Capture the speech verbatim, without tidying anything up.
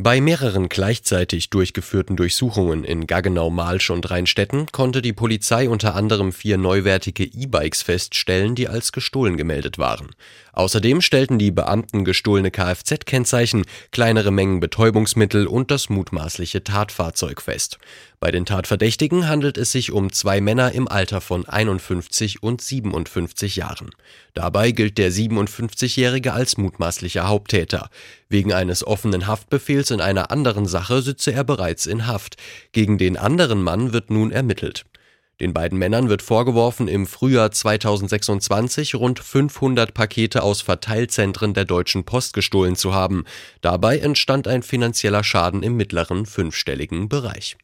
Bei mehreren gleichzeitig durchgeführten Durchsuchungen in Gaggenau, Malsch und Rheinstetten konnte die Polizei unter anderem vier neuwertige E-Bikes feststellen, die als gestohlen gemeldet waren. Außerdem stellten die Beamten gestohlene Kfz-Kennzeichen, kleinere Mengen Betäubungsmittel und das mutmaßliche Tatfahrzeug fest. Bei den Tatverdächtigen handelt es sich um zwei Männer im Alter von einundfünfzig und siebenundfünfzig Jahren. Dabei gilt der siebenundfünfzigjährige als mutmaßlicher Haupttäter. Wegen eines offenen Haftbefehls in einer anderen Sache sitze er bereits in Haft. Gegen den anderen Mann wird nun ermittelt. Den beiden Männern wird vorgeworfen, im Frühjahr zweitausendsechsundzwanzig rund fünfhundert Pakete aus Verteilzentren der Deutschen Post gestohlen zu haben. Dabei entstand ein finanzieller Schaden im mittleren fünfstelligen Bereich.